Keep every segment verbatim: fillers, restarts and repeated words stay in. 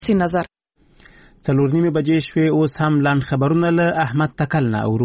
سی نظر. څلور نیمې بجې شوې، اوس هم لاند خبرونه له احمد تکل نه اورو.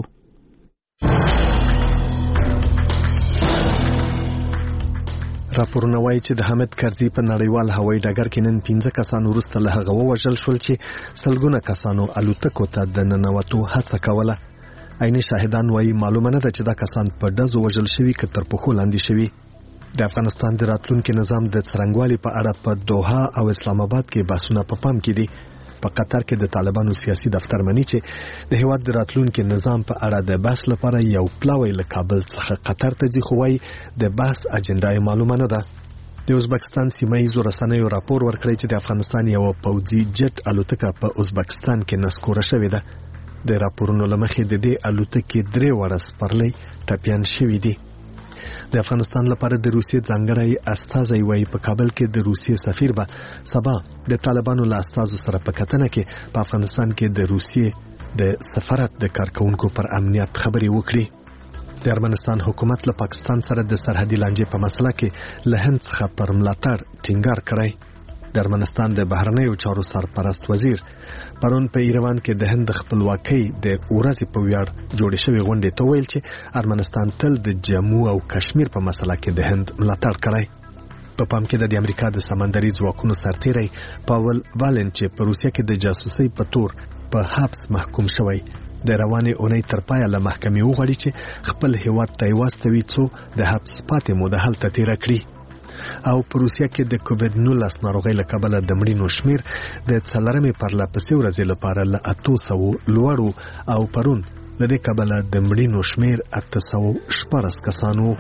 راپورونه وایي چې د حامد کرزي په نړیوال هوایي ډګر کې نن پنځه کسان وروسته له هغه ووژل شول چې سلګونه کسانو الوتکو ته د ننوتو هڅه کوله. عیني شاهدان وایي معلومه نه ده چې دا کسان په ډزو وژل شوي که تر پښو لاندې شوي. د افغانستان د راتلونکي نظام د څرنګوالي په اړه په دوحه او اسلام آباد کې بحثونه په پام کې دي. په قطر کې د طالبانو سیاسي دفتر مني چې د هیواد د راتلونکي نظام په اړه د بحث لپاره یو پلاوی له کابل څخه قطر ته ځي، خو وايي د بحث اجنډا یې معلومه نه ده. د ازبکستان سیمه ییزو رسنیو راپور ورکړی چې د افغانستان یو پوځي جټ الوتکه په ازبکستان کې نسکوره شوې ده. د راپورونو له مخې د دې الوتکې درې وړه سپرلۍ ټپیان شوي دي. د افغانستان لپاره د روسیې ځانګړی استازی وایي په کابل کې د روسیې سفیر به سبا د طالبانو له استازو سره په کتنه کې په افغانستان کې د روسیې د سفارت د کارکونکو پر امنیت خبرې وکړي. د ارمنستان حکومت له پاکستان سره د سرحدي لانجې په مسله کې له هند څخه پر ملاتړ ټینګار کړی. د ارمنستان د بهرنیو چارو سرپرست وزیر پرون په ایروان کې د هند خپلواکۍ د ورځې په ویاړ جوړې شوې غونډې ته ویل چې ارمنستان تل د جمو او کشمیر په مسله کې د هند ملاتړ کړی. په پام کې د امریکا د سمندري ځواکونو سرتیری پاول والن چې په روسیه کې د جاسوسۍ په تور په حبس محکوم شوی د روانې اونۍ تر پایه له محکمې وغواړي چې خپل هیواد ته یې واستوي څو د حبس پاتې موده هلته تیره کړي. او په روسیه کې د کووډ نولس ناروغۍ له کبله د مړینو شمیر د څلورمې پرلهپسې ورځې لپاره له اتو سوو لوړ او پرون له دې کبله د مړینو شمیر اته سوه شپاړس کسان وو.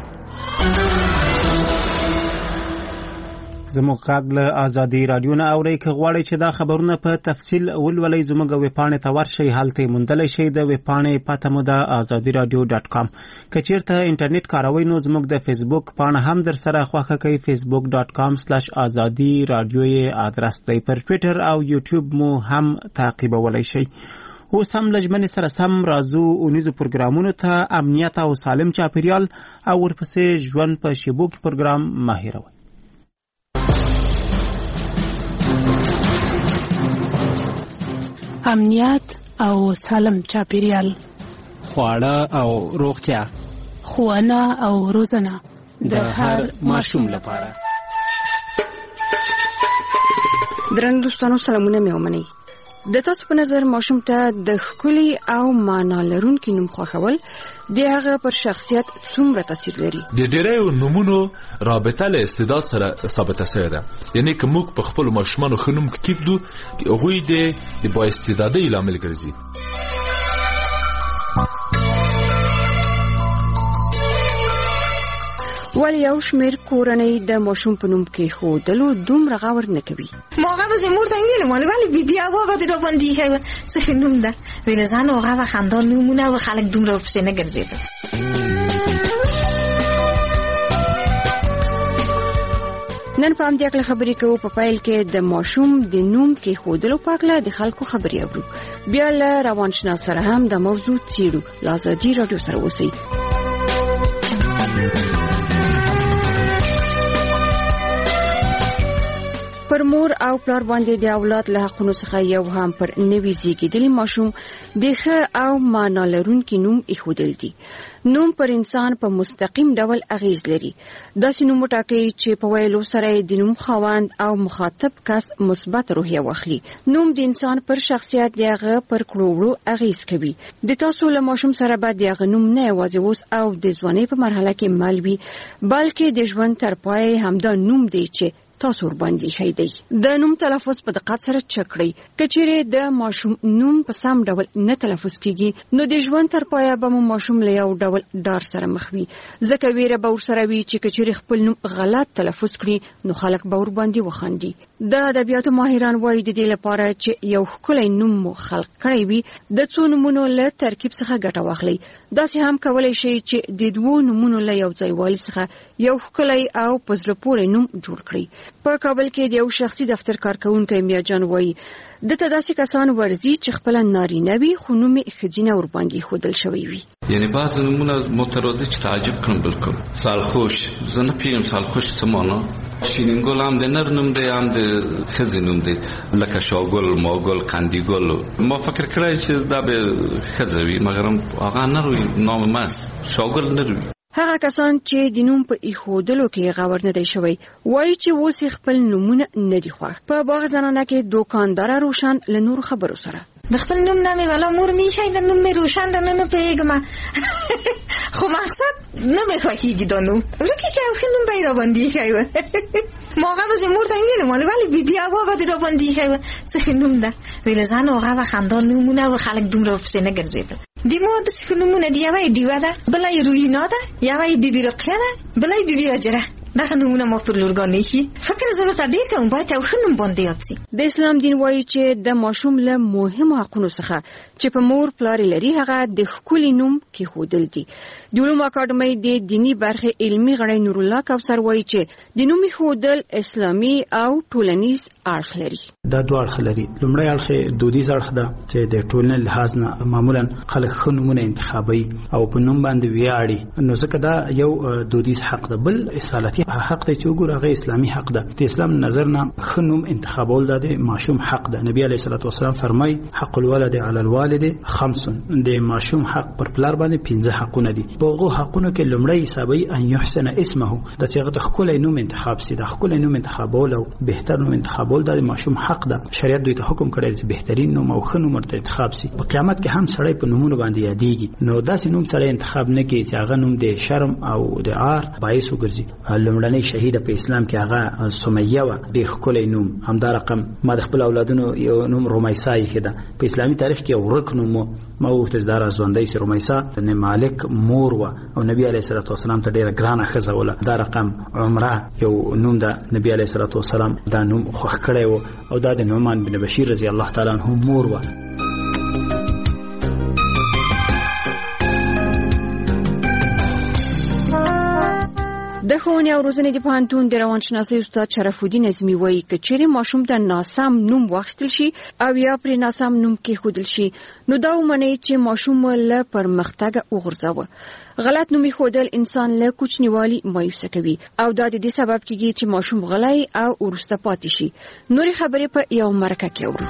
زموږ غږ له ازادي رادیو نه اورئ. که غواړئ چې دا خبرونه په تفصیل ولولئ زموږ ویبپاڼې ته ورشئ، هلته یې موندلی شئ. د ویبپاڼې پته مو ده ازادي رادیو ډاټ کام. که چیرته انټرنیټ کاروئ نو زموږ د فیسبوک پاڼه هم در سره خوښه کړئ. فیسبوک ډاټ کام سلاش ازادي رادیو یې ادرس دی. پر ټویټر او یوټیوب مو هم تعقیبولی شئ. اوس هم له ژمنې سره سم راځو اونیزو پروګرامونو ته. امنیت او سالم چاپیریال او ورپسې ژوند په شیبو کې پروګرام مه هېروئ. امنیت او سالم چاپیریال، خواړه او روغتیا، ښوونه او روزنه د هر ماشوم لپاره. درنو دوستانو سلامونه مې ومنئ. د تاسو په نظر ماشوم ته د ښکلي او معنا لرونکي نوم خوښول د هغه پر شخصیت څومره تاثیر لري؟ د ډېرو نومونو رابطه له استعداد سره ثابته شوې ده. یعنی که موږ په خپل ماشومانو ښه نوم کېږدو، هغوی د با استعدادۍ لامل ګرځي. ولی یو شمیر کورنۍ د ماشوم په نوم کې ښودلو دومره غور نه کوي. موقع به زمور ته ویل مال ولی بی بی هوا به در باندې هوا څه نوم ده ویل زن هغه و خاندان نمونه و خلک دومره پسې نه ګرځیدل. نن په همدې اړه خبرې کوو. په پایل کې د ماشوم د نوم کې ښودلو په اړه د خلکو خبرې اورو. بیا له روانشناس سره هم د موضوع څېړو. له ازادي رادیو سره اوسئ. پر مور او پلار باندې د اولاد له حقونو څخه یو هم پر نوي زیږیدلي ماشوم د ښه او معنا لرونکي نوم ایښودل دي. نوم پر انسان په مستقیم ډول اغیز لري. داسې نوم وټاکئ چې په ویلو سره د نوم خاوند او مخاطب کس مثبت روحیه واخلي. نوم د انسان پر شخصیت د هغه پر کړو وړو اغیز کوي. د تاسو له ماشوم سره به د هغه نوم نه یوازې اوس او د ځوانۍ په مرحله کې مل وي، بلکې د ژوند تر پایه همدا نوم دی چې تاسو ور باندې خی دی. د نوم تلفظ په دقت سره چک کړئ. کچېره د ماشوم نوم په سم ډول نه تلفظ کیږي نو د ژوند تر پایه به مو ماشوم له یو ډول ډار سره مخ وي. ځکه ویره به ورسره وي چې کچېره خپل نوم غلط تلفظ کړي نو خلک به ور باندې وخاندي. د ادبیاتو ماهران وایي د دې لپاره چې یو ښکلی نوم مو خلق کړی وي د څو نومونو له ترکیب څخه ګټه واخلئ. داسې هم کولای شئ چې د دوو نومونو له یو ځای والي څخه یو ښکلی او په زړه پورې نوم جوړ کړئ. په کابل کې د یو شخصي دفتر کارکونکی میاجان وایي دته داسې کسان ورزي چې خپل نارینه وي خو نوم یې ښځینه ور باندې ښودل شوی وي. یعنی بعض نومونه مترادف تعجب کړم. بالکل سالخوش، زه نه پیږم سالخوش څه معنا شیرین ګل هم د نر نوم دی هم د ښځې نوم دی لکه شاګل ماګل قندیګل ما فکر کړی چې دا به ښځه وي مګر هغه نر وي نام مس شاګل نر وي. هغه کسان چې د نوم په ایښودلو کې غور نه دی شوی وایي چې اوس خپل نومونه نه دي خوښ. په باغ زنانه کې دوکاندار روشن له نور خبرو سره د خپل نوم نامې والا مور میشي د نوم مې روشن ده نه پیګم خو مقصد نه مې خوښیږي دا نوم ورکه چې خپل نوم به را باندې خایو ما هغه به مور ته ویلم ولی بی بی هوا به را باندې خایو څه نوم ده ویل زن هغه خاندان نومونه و خلک دومره پسې نه ګرځیدل دی مور د څه نومونه دی یوه دیوه ده بلای روینا ده یوه بی بی رقیه ده بلای بی بی اجره دا نومونه ما پر لورګانې شي فکر ضرورت دی کوم باید او خنوم باندې یاد شي. د اسلام دین وایي چې د ماشوم له مهمو حقونو څخه چې په مور پلار لري هغه د خپل نوم کې خودل دي. د علوم اکاډمۍ د دینی برخه علمي غړی نور الله کوثر وایي چې د نوم خودل اسلامي او ټولنیز اړخ لري. دا دوه اړخ لري. لومړی اړخ دودیز اړخ ده چې د ټولنې لحاظ نه معمولا خلک خنومونه انتخابي او په نوم باندې ویاړي نو ځکه دا یو دودیز حق ده. بل اصالتي حق دی چې وګوره هغه اسلامي حق ده. د اسلام نظر نه خنوم انتخابول ده د ماشوم حق ده. نبی علیه الصلاه والسلام فرمای حق الولد علی الوالد خمس د ماشوم حق پر پلار باندې پنځه حقونه دي. په هغه حقونو کې لومړی حسابي ان يحسن اسمه د چې هغه خپل نوم انتخاب سي. د خپل نوم انتخابول او بهتر نوم انتخابول د ماشوم حق ده. شریعت دوی ته حکم کړی چې بهترین نوم او خنوم مرته انتخاب سي. په قیامت کې هم سړی په نومونو باندې یادېږي نو داسې نوم سړی انتخاب نه کوي چې هغه نوم د شرم او د عار باعث وګرځي. لومړنۍ شهیده په اسلام کې هغه سمیه و ډېر ښکلی نوم. همدا رقم ما د خپل اولادونو یو نوم رومیسا یې ده. په اسلامي تاریخ کې یو ورک نوم ما وغوښتل چې دا راځوندی سي رومیسا د مالک مور و او نبی علیه الصلاه والسلام ته ډېره ګرانه ښځه وله. دا رقم عمره یو نوم ده. نبی علیه الصلاه والسلام دا نوم خوښ کړی و او دا د نعمان بن بشیر رضی الله تعالی عنه مور و. د ښوونې او روزنې د پوهنتون د روانشناسۍ استاد شرف الدین اعظمي وایي که چیرې ماشوم ته ناسم نوم واخیستل شي او یا پرې ناسم نوم کېښودل شي نو دا ومنئ چې ماشوم له پرمختګه وغورځوه. غلط نوم ایښودل انسان له کوچنیوالي مایوسه کوي او دا د دې سبب کېږي چې ماشوم غلی او وروسته پاتې شي. نورې خبرې په یو مرکه کې اورو.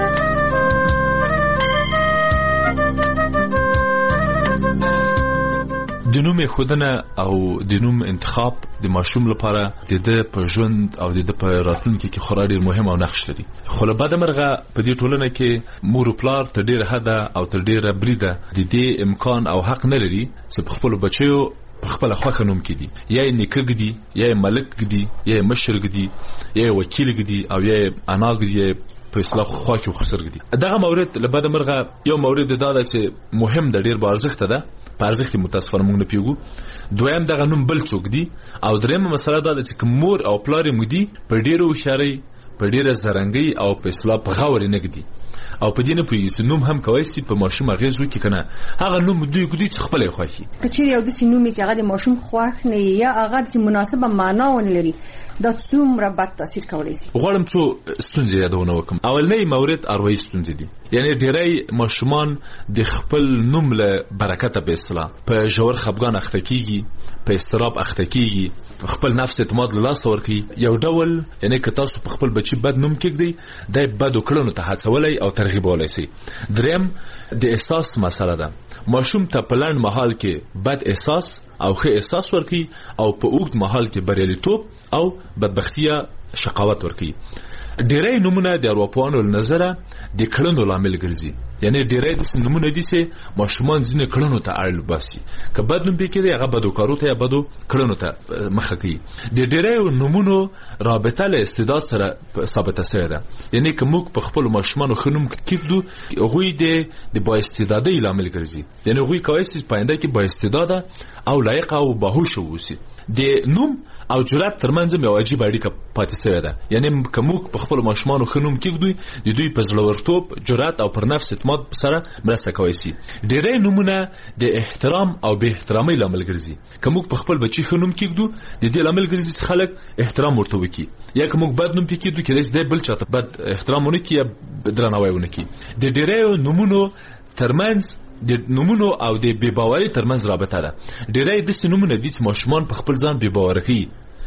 د نوم خودنه او د نوم انتخاب د ماشوم لپاره د د په ژوند او د په راتلونکي کې خورا ډیر مهم او نقش لري. خو له بده مرغه په دې ټولنه کې مور او پلار تر ډیره حده او تر ډیره بریده د دې امکان او حق نه لري چې په خپل بچیو په خپل خوښه نوم کړي. یا یې نیکه ګدي یا یې ملک ګدي یا یې مشر ګدي یا یې وکیل ګدي او یا یې انا ګدي په اصلاح خوا کې خسر ګدي. دغه مورد له بده مرغه یو مورد دا ده چې مهم د ډیر بارزښت ده په ارزښت متاسفانه موږ نه پیګو. دویم دغه نوم بل څوک دی او درېمه مسله دا ده چې مور او پلار یې مودي په ډیرو هوښیارۍ په ډیره زرنګۍ او په اصلاح په غور نه ګدي او په دې نه پوهېږي نوم هم کولی شي په ماشوم اغېز وکړي که نه هغه نوم دوی ګدي چې خپله یې خوښي. که چیرې یو داسې نوم چې هغه د ماشوم خوښ نه یا هغه داسې مناسبه معنا ونه لري دا څومره بد تاثیر کولی شي. غواړم څو ستونزې یادونه وکړم. اولنی مورد اروايي ستونزې دي. یعنی ډېری ماشومان د خپل نوم له برکته په اصطلاح په ژور خفګان اخته کېږي په اضطراب اخته کېږي خپل نفس اعتماد له لاسه ورکوي. یو ډول یعنی که تاسو په خپل بچي بد نوم کېږدئ دی بدو کړنو ته هڅولی او ترغیبولی شي. دریم د احساس مسله ده. ماشوم ته په لنډ مهال کې بد احساس او ښه احساس ورکوي او په اوږد مهال کې بریالیتوب او بدبختی یا شقاوت ورکوي. ډېری نومونه د ارواپوهانو له نظره د کړنو لامل ګرځي. یعنی ډېری داسې نومونه دي چې ماشومان ځینې کړنو ته اړ باسي. که بد نوم پې کېدی هغه بدو کارو ته یا بدو کړنو ته مخه کوي. د ډېریو نومونو رابطه له استعداد سره ثابته شوې ده. یعنی که موږ په خپلو ماشومانو ښه نوم کېږدو هغوی د بااستعدادۍ لامل ګرځي. یعنی هغوی کولی شي په آینده کې بااستعداده او لایقه او باهوشه واوسي. د نوم او جرأت ترمنځ یو عجیبه اړیکه پاتې شوې ده. یعنی که موږ په خپلو ماشومانو ښه نوم کېږدو د دوی په زړورتوب جرأت او پر نفس اعتماد سره مرسته کولی شي. ډېری نومونه د احترام او بې احترامۍ لامل ګرځي. که موږ په خپل بچي ښه نوم کېږدو د دې لامل ګرځي چې خلک احترام ورته وکړي. یا که موږ بد نوم پې کېږدو کېدای شي دی بل چاته بد احترام ونه کړي یا درناوی ونه کړي. د ډېریو نومونو ترمنځ د نومونو او د بې باورۍ ترمنځ رابطه ده. ډېری داسې نومونه دي چې ماشومان په خپل ځان بې باوره کوي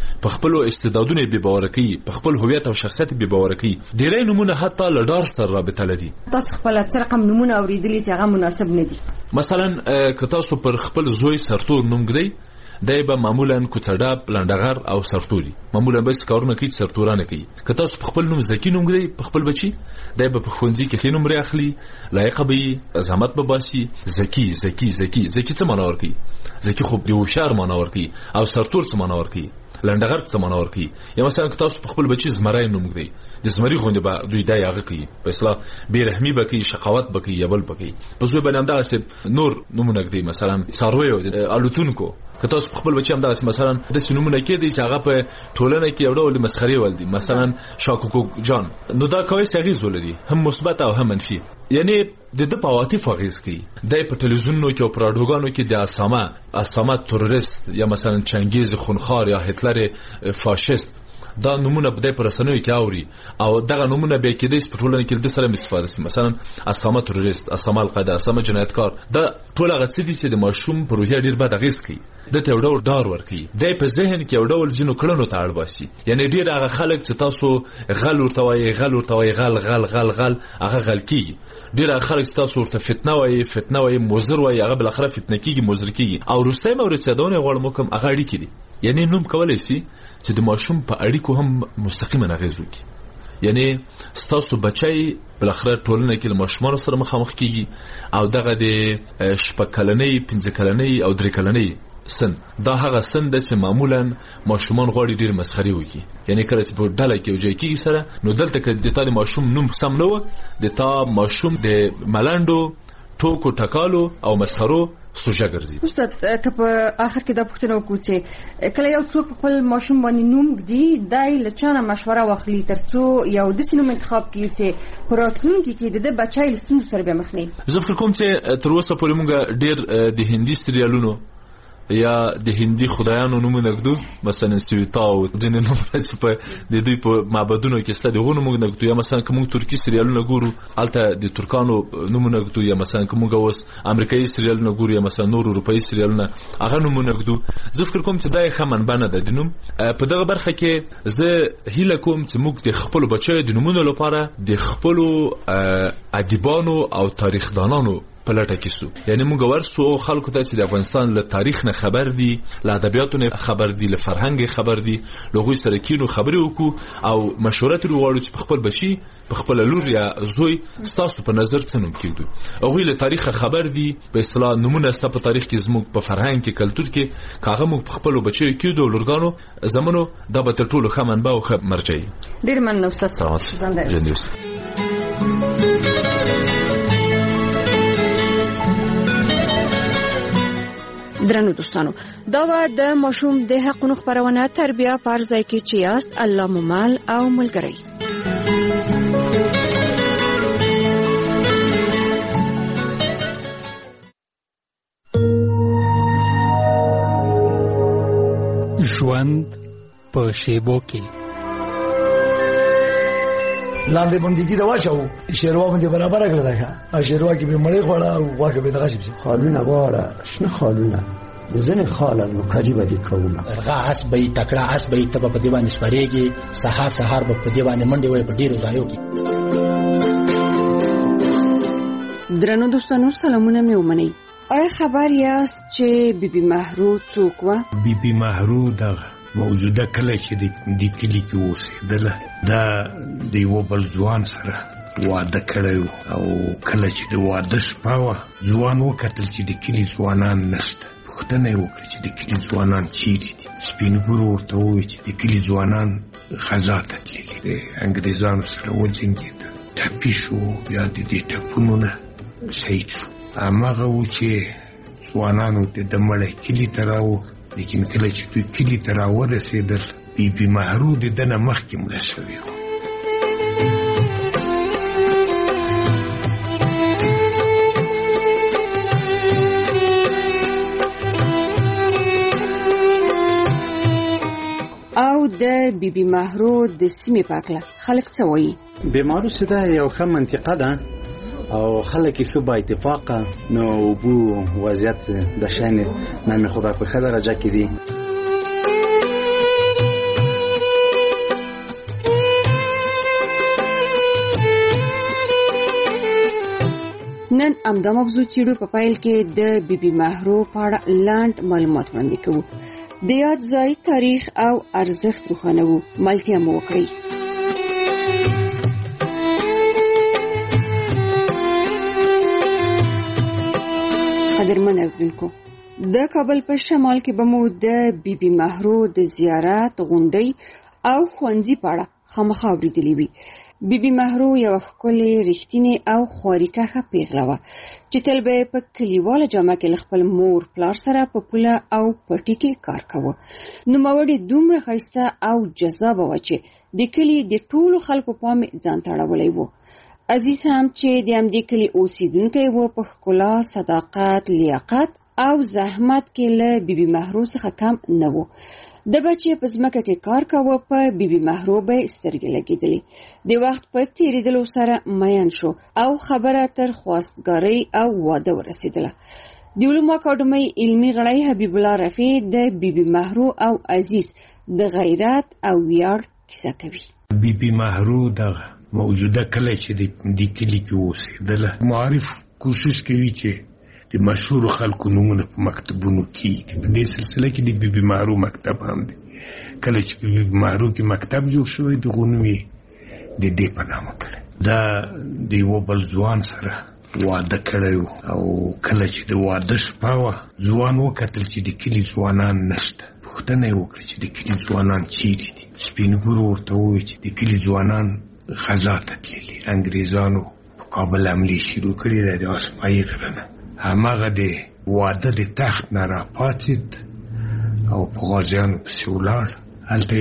په خپل استعدادونو به باور کوي، په خپل هویت او شخصیت به باور کوي. ډېری نمونه حتی له ډار سره رابطه لري. تاسو خپل څه رقم نمونه اوریدلی چې هغه مناسب نه دي؟ مثلا که تاسو پر خپل زوی سرتور نوم ګدئ، دای به معمولا کوڅډاپ، لنډغر او سرتوري معمولا بس کارونه کوي، سرتورانه کوي. که تاسو په خپل نوم زکی نوم ګدئ، په خپل بچي، دای به په ښوونځي کې ښه نومرې اخلي، لایق به وي، زحمت به باسي. زکی زکی زکی زکی څه معنا ورکوي؟ زکی خو د هوښیار معنا ورکوي. او سرتور څه معنا ورکوي؟ لنډغر څه معنا ورکوي؟ یا مثلا که تاسو په خپل بچي زمری نوم ګدئ، د زمری غوندې به دوی دا هغه کوي، په اصطلاح بېرحمي به کوي، شقاوت به کوي، یا بل به کوي. په زوی باندې همدغسې نور نومونه ګدئ، مثلا څارویو، الوتونکو. که تاسو په خپل بچي همدغسې مثلا داسې نومونه کېدئ چې هغه په ټولنه کې یو ډول د مسخرې وړ دي، مثلا شاکوکو جان، نو دا کویس اغېز ولري، هم مثبت او هم منفي. یعنی د ده په عواطفو اغېز کوي. دی په تلویزیونونو کې او په راډیوګانو کې د اسامه اسامه تروریست یا مثلا چنګیز خونخوار یا هتلر فاشیست دا نمونه بده پر رسنیو کې اوري، او دغه نمونه به کې د ټولنې کې د سره استفاده شي. مثلا اسامه تروریست، اسامه القاعده، اسامه جنایتکار، دا ټول هغه څه دي چې د ماشوم پر روحیه ډیر بد اغېز کوي. د ته یو ډول ډار ورکوي، دی په ذهن کې یو ډول ځینو کړنو ته اړ باسي. یعنی ډیر هغه خلک چې تاسو غل ورته وایي، غل ورته وایي، غل غل غل غل هغه غل کیږي. ډیر هغه خلک چې تاسو ورته فتنه وایي، فتنه وایي، مضر وایي، هغه بل اخره فتنه کیږي، مضر کیږي. او روسي مورد چې دونه غوړ مکم هغه اړیکې دي. یعنی نوم کولای شي چې د ماشوم په اړیکو هم مستقیما اغېز وکړي. یعنی ستاسو بچی بل اخره ټولنه کې له ماشومانو سره مخامخ کیږي، او دغه د شپږ کلنۍ، پنځه کلنۍ او درې کلنۍ سن، دا هغه سن د چې معمولا ماشومان غواړي ډیر مسخري وکړي. یعنی کله چې په ډله کې وجای کیږي سره، نو دلته کې د تا د ماشوم نوم سم نه و، د تا ماشوم د ملنډو، ټوکو، ټکالو او مسخرو سوجا ګرځي. استاد که په آخر کې دا پوښتنه وکړو چې کله یو څوک خپل ماشوم باندې نوم ږدي، دی له چا نه مشوره واخلي ترڅو یو داسې نوم انتخاب کړي چې په راتلونکي کې د ده بچی له ستونزو سره بیا مخ نه وي؟ زه فکر کوم چې تر اوسه پورې موږ ډېر د هندي سریالونو یا د هندي خدایانو نومونه ږدو، مثلا سویتا او ځینې نومونه چې په د دوی په معبدونو کې شته دغو نومونه ږدو، یا مثلا که موږ ترکي سریالونه ګورو هلته د ترکانو نومونه ږدو، یا مثلا که موږ اوس امریکایي سریالونه ګورو یا مثلا نور اروپایي سریالونه هغه نومونه ږدو. زه فکر کوم چې دا یې ښه منبع نه ده د نوم. په دغه برخه کې زه هیله کوم چې موږ د خپلو بچیو د نومونو لپاره د خپلو ادیبانو او تاریخدانانو په لټه کې سو. یعنی موږ ورسو خلکو ته چې د افغانستان له تاریخ نه خبر دي، له ادبیاتو نه خبر دي، له فرهنګ خبر دي، له هغوی سره کینو خبرې وکړو او مشوره ترې وغواړو چې په خپل بچي، په خپل لور یا زوی ستاسو په نظر څه نوم کېږدو. هغوی له تاریخه خبر دي، په اصطلاح نومونه ستا په تاریخ کې زموږ په فرهنګ کې، کلتور کې، که هغه موږ په خپلو بچیو کېږدو او لورګانو زمنو، دا به تر ټولو ښه منبع او ښه مرجع وي. ډېر مننه استاد. درنو دوستانو، دا و د ماشوم د حقونو خبرونه تربیه پر ځای کې چې یاست الله ممال او ملګری. ژوند په شیبو کې لاندې بندګي دا واچو شیروا باندې برابر کړل دا شیروا کې به مړې خوړه او واګه به دغه شي خالونه غواړه شنه خالونه ځنه خاله نو قریبه دي کومه ارغا اس به تکړه اس به تب په دیوان سپریږي سحر سحر به په دیوان منډي وي په ډیرو ځایو کې. درنو دوستانو سلامونه مې ومنئ. آیا خبر یاست چې بیبي مهرو څوک و؟ بیبي مهرو د موجوده کله چې د کلی کې اوسېدله، دا د یو بل ځوان سره واده کړی او کله چې د واده شپه وه ځوان وکتل چې د کلي ځوانان نشته. پوښتنه یې وکړه چې د کلي ځوانان چیرې دي. سپین ږیرو ورته وویل چې د کلي ځوانان غزا ته تللي د انګریزانو سره وجنګېدل، ټپي شو، بیا د دې ټپونو نه شهید شو. هماغه و چې ځوانانو ته د مړی کلي ته راوړ، لیکن کله چې دوی کلي ته راورسېدل بیبي مهرو د ده نه مخکې مړه شوې وه. او د بیبي مهرو د سیمې په اړه خلک څه وایي؟ بیمارو سده یو ښه منطقه ده او خلک یې ښه با اتفاقه، نو اوبو وضعیت د شان نام خدا په ښه درجه کې دي. نن امدا موضوع چیرو په پایل کې د بی بی مهرو په اړه لاند معلومات وړاندې کوو. د یاد ځای تاریخ او ارزښت روښانه وو. ملتیا مو وکړئ. قدرمن اوریدونکو، د کابل په شمال کې به مو د بی بی مهرو د زیارت غونډۍ او ښوونځي په اړه خامخا اورېدلې وي. بی بی مهرو یو ښکلې رښتینې او خواريکښه پیغله وه چې تل به په کلیواله جامه کې خپل مور پلار سره په پوله او پټي کې کار کاوه. نوموړې دومره ښایسته او جذابه وه چې د کلي د ټولو خلکو پام ځان ته اړولی و. عزیز هم چې د همدې کلي اوسیدونکی و په ښکلا، صداقت، لیاقت او زحمت کې له بی بی مهرو څخه کم نه و. د بچې په ځمکه کې کار کاوه، په بی بی مهرو به سترګې لګېدلې. د وخت په تېرېدلو سره مین شو او خبره تر خواستګارۍ او واده ورسېدله. د علومو اکاډمۍ علمي غړی حبیب الله رفیع د بی بی مهرو او عزیز د غیرت او ویاړ کیسه کوي. بی بی مهرو د موجوده کله چې د کلي کې اوسېدله، معارف کوشش کوي چې د مشهور خلکو نومونه په مکتبونو کې په دې سلسله کې د بی بی مهرو مکتب هم دی. کله چې په بی بی مهرو کې مکتب جوړ شوی، د غونوي د دې په نامه کړی. دا د یو بل ځوان سره واده کړی او کله چې د واده شپه وه، ځوان وکتل چې د کلي ځوانان نشته. پوښتنه یې وکړه چې د کلي ځوانان چیرې دي. سپین ږیرو ورته وویل چې د کلي ځوانان غزا ته تللي، انګریزانو په کابل حملې شروع کړې ده د اسماعي غره نه. هماغه د واده د تخت نه راپاڅېد او په غازیانو پسې ولاړ. هلته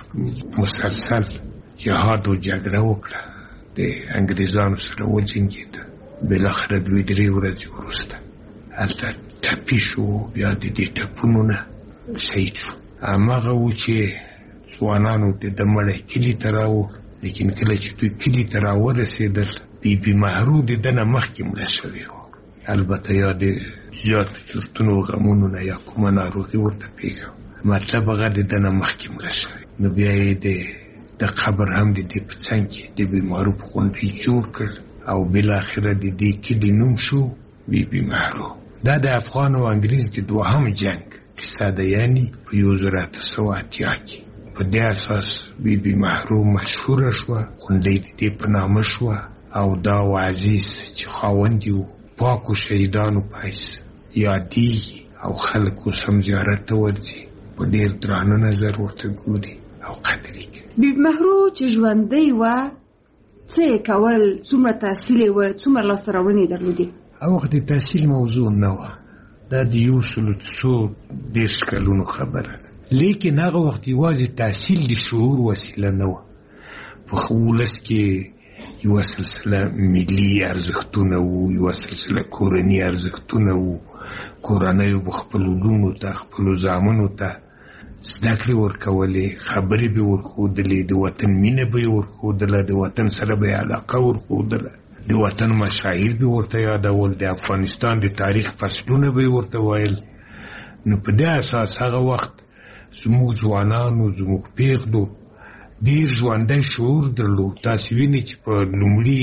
مسلسل جهاد و جګړه وکړه، د انګریزانو سره وجنګېده. بالاخره دوی درې ورځې وروسته هلته ټپي شو، بیا د دې ټپونو نه شهید شو. هماغه و چې ځوانانو د ده مړی کلي ته راوړ. لیکن کله چې دوی کلي ته راورسېدل، بی بی مهرو د ده نه مخکې مړه شوې وه. البته یا د زیاتو چورتونو غمونو نه یا کومه ناروغي ورته پېښه، مطلب هغه د ده نه مخکې مړه شوې. نو بیا یې د د قبر هم د دې په څنګ کې د بی مهرو په غونډۍ جوړ کړ او بالاخره د دې کلي نوم شو بی بی مهرو. دا د افغان او انګریز د دوهم جنګ کیسه ده، یعنی په یو زر اته سوه اتیا کې. په دې اساس بی بی مهرو مشهوره شوه، غونډۍ د دې په نامه شوه. او دا و عزیز چې خاوند یې و، پاکو شهیدانو په حیث یادېږي او خلک اوس هم زیارت ته ورځي، په ډېر درانه نظر ورته ګوري او قدر یې کوي. بی بی مهرو چې ژوندۍ وه، څه یې کول؟ څومره تحصیل یې وه؟ څومره لاسته راوړنې یې درلودې؟ هغه وخت د تحصیل موضوع نه وه، دا د یو سلو څو دېرش کلونو خبره ده. لیکن هغه وخت یوازې تحصیل د شعور وسیله نه وه. په ولس کې یوه سلسله ملي ارزښتونه وو، یوه سلسله کورني ارزښتونه وو. کورنیو به خپلو لوڼو ته، خپلو زامنو ته زده کړې ورکولې، خبرې به یې ورښودلې، د وطن مینه به یې ورښودله، د وطن سره به یې علاقه ورښودله، د وطن مشاعر به ورته یادول، د افغانستان د تاریخ فصلونه به یې ورته ویل. نو په دې اساس هغه وخت زموږ ځوانانو، زموږ پیغلو ډېر ژوندی شعور درلود. تاسې وینئ چې په لومړي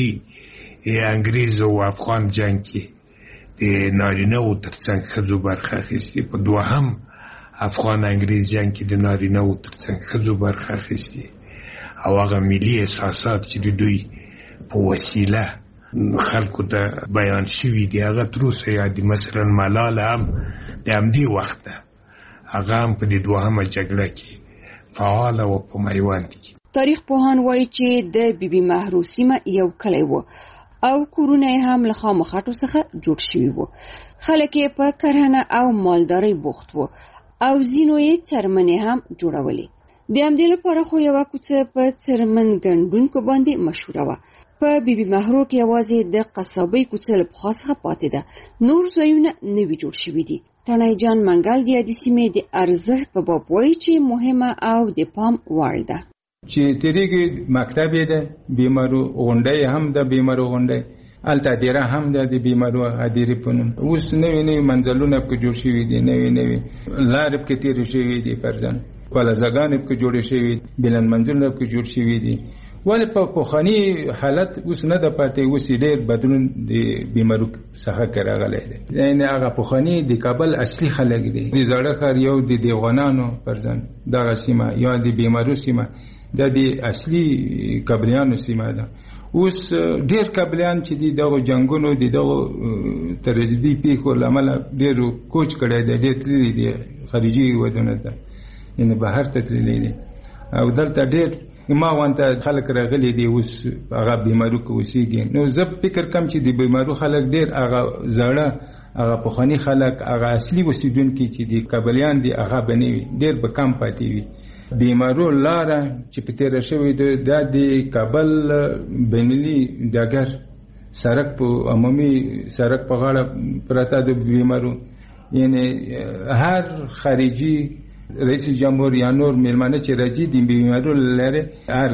انګریز او افغان جنګ کې د نارینه‌وو تر څنګ ښځو برخه اخیستې، په دوهم افغان انګریز جنګ کې د نارینه‌وو تر څنګ ښځو برخه اخیستې. او هغه ملي احساسات چې د دوی په وسیله خلکو ته بیان شوي دي، هغه تر اوسه یادي. مثلا ملاله هم د همدې وخته، هغه هم په دې دوهمه جګړه کې فعاله و په میوند کې. تاریخ پوهان وایي چې د بی بی مهرو سیمه یو کلی و او کورونه یې هم له خامخټو څخه جوړ شوي وو. خلک یې په کرهنه او مالدارۍ بوخت وو او ځینو یې څرمنې هم جوړولې. د همدې لپاره خو یوه کوڅه په څرمن ګنډونکو باندې مشهوره وه. په بی بی مهرو کې یوازې د قصابۍ کوڅه له پخوا څخه پاتې ده، نور ځایونه نوي جوړ شوي دي. تڼۍ جان منګل د یادې سیمې د ارزښت په باب وایي چې مهمه او د پام وړ ده. چې تیریږي مکتب یې ده، بیمارو غونډۍ هم ده، بیمارو غونډۍ هلته هدیره هم ده، د بیمارو هدیرې په نوم. اوس نوي نوي منزلونه پکې جوړ شوي دي، نوي نوي لارې پکې تېرې شوي دي، فرضاً پلازګانې پکې جوړې شوي دي، بلند منزلونه پکې جوړ شوي دي. ولې په پخواني حالت اوس نه د پاتې، اوس ډېر بدلون د بیمارو څخه راغلی دی. یعنې هغه پخواني د کابل اصلي خلک دي، د زاړه ښار یو د دیوغانانو پرځن دغه سیمه یا د بیمارو سیمه د د اصلي کابلیانو سیمه ده. اوس ډېر کابلیان چې دي دغه جنګونو د دغه ترجدي پیښو له امله ډېرو کوچ کړی دی، ډېر تللي دي خارجي هېوادونو ته، یعنې بهر ته تللي دي او دلته ډېر ما وانته خلک راغلي دي اوس هغه بیمارو کې اوسېږي. نو زه فکر کوم چې د بیمارو خلک ډېر هغه زاړه هغه پخواني خلک هغه اصلي اوسېدونکي چې د کابلیان دي هغه به نه وي، ډېر به کم پاتې وي. بیمارو لاره چې په تېره شوې ده دا د کابل بینالمللي ډګر سړک په عمومي سړک په غاړه پرته د بیمارو، یعنې هر خارجي رئیس جمهور یا نور میلمانه چې راځي د بیمارو لري هر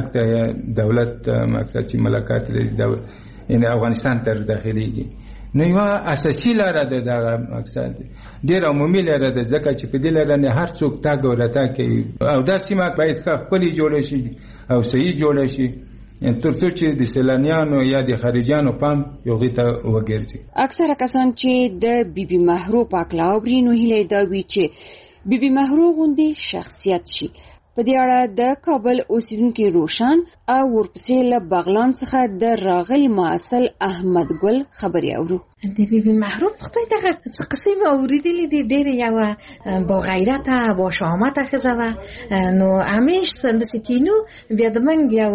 دولت مقصد چې ملاقات لري یعنې افغانستان تر داخليږي. نو یو اساسي لاره ده دغه مقصد ډېر عمومي لاره ده، ځکه چې په دې لاره نه هر څوک تګ او راتګ کوي او دا سیمه باید ښه ښکلې جوړه شي او صحیح جوړه شي تر څو چې د سیلانیانو یا د خارجیانو پام یوغې ته وګرځي. اکثره کسان چې د بیبي مهرو په اړه اوري نو هیله دا وي چې بیبي مهرو غوندې شخصیت شي. په دې اړه د کابل اوسیدونکي روشن او ورپسې له بغلان څخه د راغلي معسل احمد ګل خبري اورو. د بیبي مهرو په خدای دغه څه قصې مې اورېدلې دي، ډېرې یو با غیرته با شهامته ښځه وه. نو همیش داسې کینو بیا د منګ یو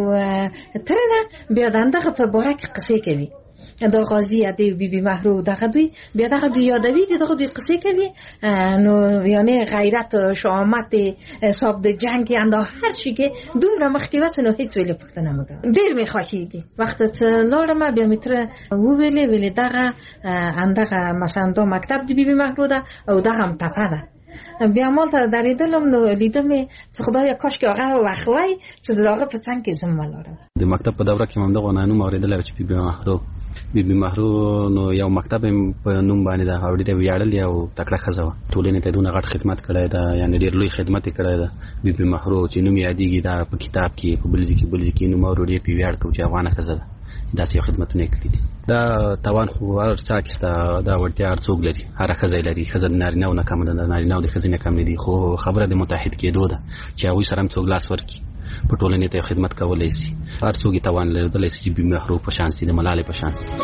تره ده بیا د همدغه په باره کې قصې کوي. دا غازی د بیبي مهرو دغه دوی بیا دغه دوی یادوي دغه دوی قصې کوي. نو یعنی غیرت شهامت حساب د جنگ انده هر شي کې دومره مخکې وڅ نو هیڅ ویل پښتنه مګه ډېر می خوښیږي. وخت ته لورم بیا متر وو ویلې ویلې دغه اندغه مثلا دا مکتب د بیبي مهرو ده او دغه هم تپه ده. بیا مالته درېدلم نو لیدم چې خدایا کاش کې هغه وخوي چې دغه په څنګ کې زم ولاره. د مکتب په دوره کې هم دغه نانو اوریدل چې بیبي مهرو بیبي مهرو نو یو مکتب په نوم باندې دا اورېدل ویاړل یو تکړه ښځه وه، ټولنې ته دونه غټ خدمت کړی ده، یعنې ډېر لوی خدمت یې کړی ده. بیبي مهرو چې نوم یادېږي دا په کتاب کې په بل ځای کې بل ځای کې نوم اورو ډېر پې ویاړ کوو چې افغانه ښځه ده، داسې یو خدمتونه یې کړي دي. دا توان خو هر چا کې شته، دا وړتیا هر څوک لري، هره ښځه یې لري. ښځه د نارینهو نه کمه ده، د نارینهو د ښځې نه کم نه دي، خو خبره د متحد کېدو ده چې هغوی سره هم څوک لاس ورکړي په ټولنې ته خدمت کولی شي. هر څوک یې توان لرلی شي چې بیبي مهرو په شان شي، د ملالۍ په شان شي.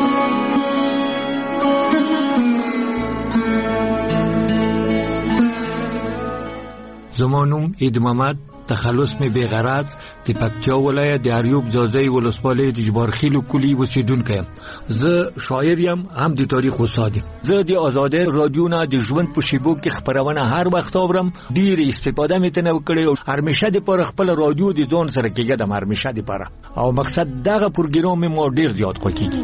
زما نوم عید محمد، تخلص می بیغرض د پکتیا ولایت د اریوب ځاځي ولسوالۍ د جبارخیل کلی اوسیدونکی یم. زه شاعر یم هم د تاریخ استاد یم. زه د آزادۍ رادیو نه د ژوند په شیبو کې خبرونه هر وخت اورم، ډیر استفاده مې تنه وکړې او هرمشه د پر خپل رادیو د ځون سره کېږم، هرمشه د پر او مقصد دغه پروګرام مې ډیر زیات خوښیږي.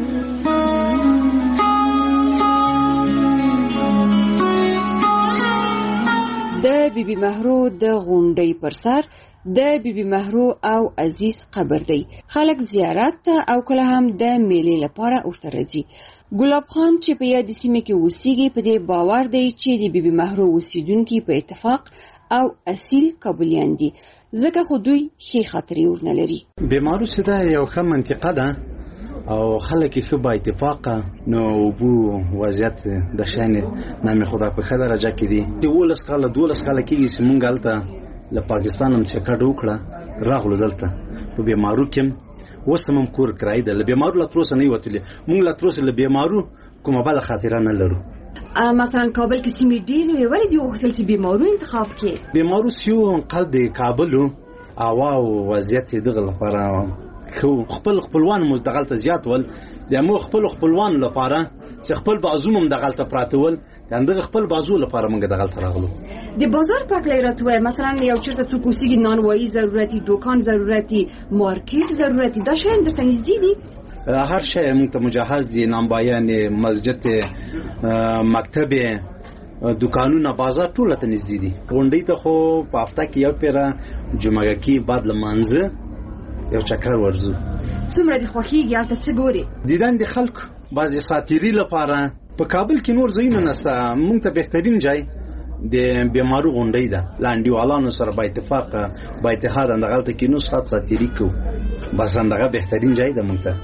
د بیبي مهرو د غونډۍ پر سر د بیبي مهرو او عزیز قبر دی. خلک زیارت ته او کله هم د میلې لپاره ورته راځي. ګلاب خان چې په یاد سیمه کې اوسېږي په دې باور دی چې د بیبي مهرو اوسیدونکي په اتفاق او اصیل کابلیان دي، ځکه خو دوی ښې خاطرې ورنه لري. بیمارو سده یو ښه منطقه ده او خلک ښه با اتفاقه، نو وبو وضعیت د شان نامې خدا په ښه درجه کې دي. دولس کاله دولس کاله کېږي چې مونږ هلته له پاکستان هم چکر وکړه راغلو دلته په بیمارو کې اوس هم کور کرایه ده. له بیمارو لا تر اوسه نه وتلې، مونږ لا تر اوسه له بیمارو کومه بله خاطره نه لرو. مثلا کابل کې سیمې ډېرې وې، ولې دې وغوښتل چې بیمارو انتخاب کړې؟ بیمارو سیو انقل د کابلو هوا او وضعیت یې دغه لپاره خو خپل خپلوان مو دغلته زیات ول، د مو خپل خپلوان لپاره چې خپل بازو هم دغلته پراته ول، دغه خپل بازو لپاره موږ دغلته راغلو. د بازار پاک لراتوي مثلا یو چیرته څوک اوسېږي نانوایي ضرورتي، دکان ضرورتي، مارکیټ ضرورتي، دا شی درته نږدې دي؟ هر شی موږ ته مجهز دي، نامبایان، مسجد، مکتب، دکانونه، بازار ټول ته نږدې دي. غونډۍ ته خو په هفته کې یو پیره جمعه کې بعد لمانځه یو چکر ورزو. څومره د خوښیږي هلته څه ګوري؟ دیدن د خلکو بعضې ساتیري لپاره په کابل کې نور ځایونه نشته، موږ ته بهترین ځای د بیمارو غونډې ده لاندېوالانو سره با اتفاق با اتحاد اندغلته کې نو سات ساتيري کو بس اندغه بهترین ځای ده مونږ ته.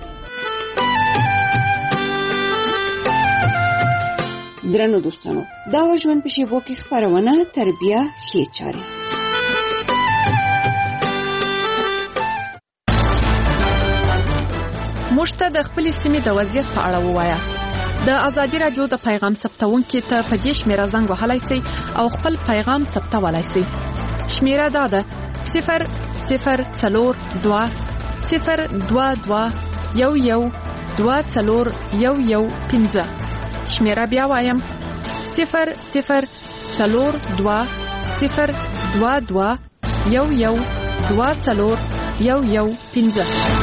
درنو دوستانو دا وژوند په شیبو کې خبرونه تربیه ښې چاري. موږ ته د خپل سیمې د وضعیت په اړه ووایاست. د ازادي رادیو د پیغام ثبتونکو ته په دې شمیره زنګ وهلای شئ او خپل پیغام ثبتولای شئ. شمیره دا ده صفر صفر څلور دوه صفر دوه دوه یو یو دوه څلور یو یو پنځه. شمیره بیا وایم صفر صفر څلور دوه صفر دوه دوه یو یو دوه څلور یو یو پنځه.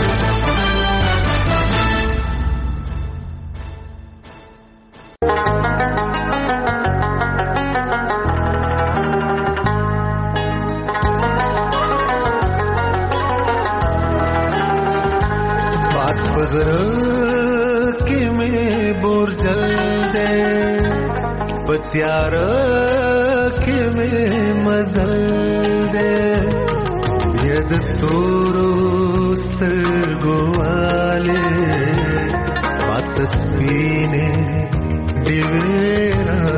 प्यार के में मजल दे यद तोरोस्त गोवाले पातस्पीने दिवेरा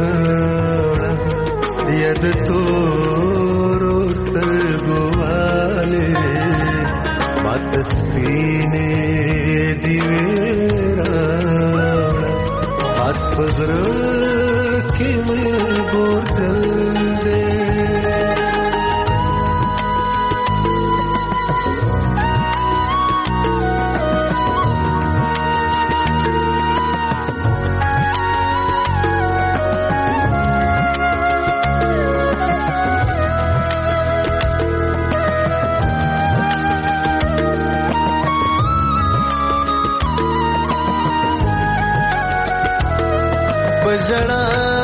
यद तोरोस्त गोवाले पातस्पीने दिवेरा पास पगर के में बोर चल दे बजड़ा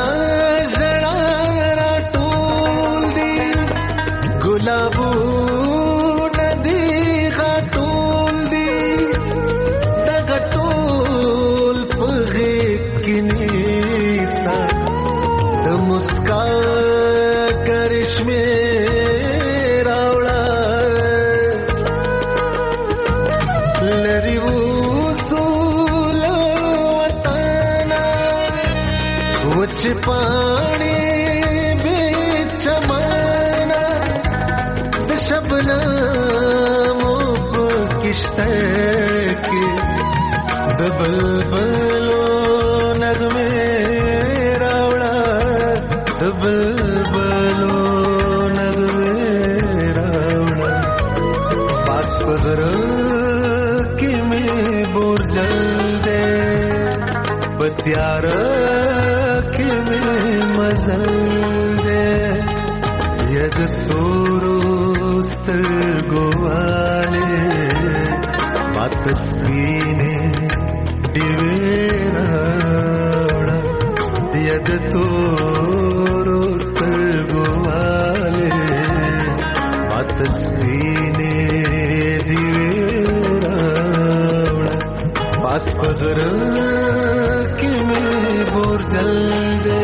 गुलाबू नदी घाटूल दी दगटूल पगे किनीसा द मुस्का करिश्मे रावड़ा लरी वसूलो वटाना वच पानी किश्ते के दबल बलो नगमे रावड़ा दबल बलो नगमे रावड़ा पास पगर के में बोर जल दे बत्यार के में मजल दे यद तोरोस्त गोवाले तस्वीने दिवेरा यद तोरोस्त गोवाले तस्वीने दिवेरा पास पगर के में बोर जल दे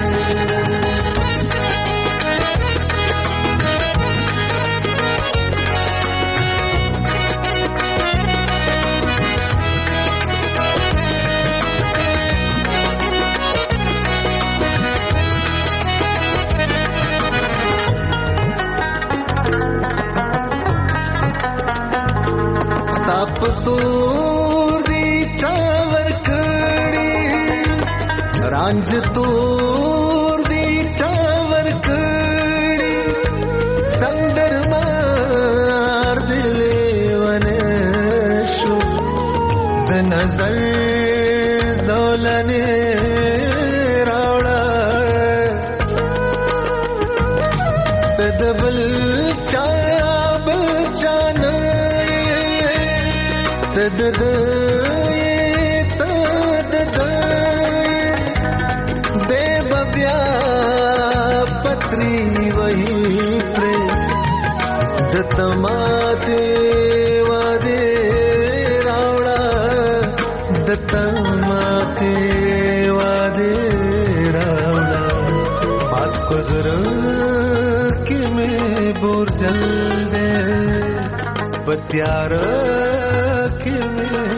तोर दी चावर कड़ी रांझ तोर दी चावर कड़ी संदर मार दिले वनेशु द नजर दौलने रावड़ा तदबल चाबल चाना तद बेबब्या पत्री वही प्रे दत्तमाते वादे रावड़ा दत्तमाते वादे रावड़ा पास پغره کې مې بورجل دې پتیار کې مې